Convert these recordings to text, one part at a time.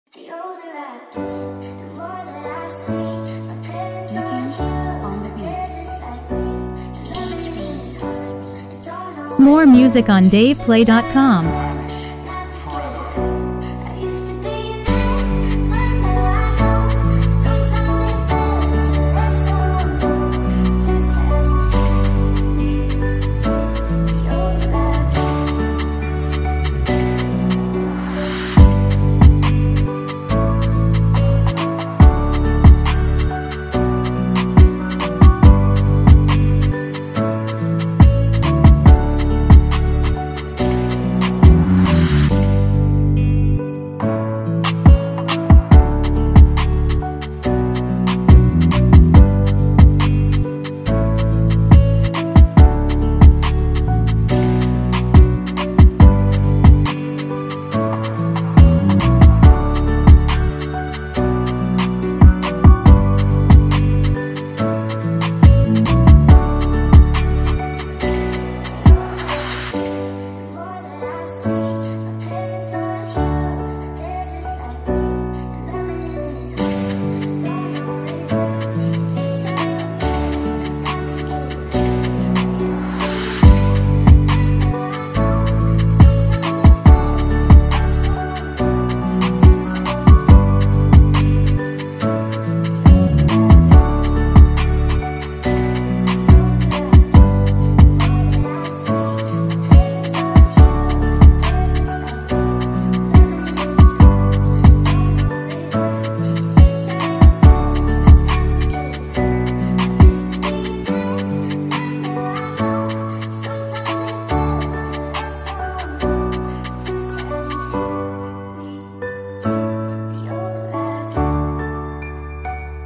The older I get, the more that I see. My parents are heroes, they're just like me. Loving me is hard. I don't know. More music on DavePlay.com. Not to get hurt. I used to be a man, but now I know. Sometimes it's better to let someone go. It's just how you feel. The older I get.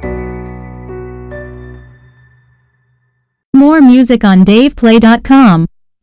More music on DavePlay.com.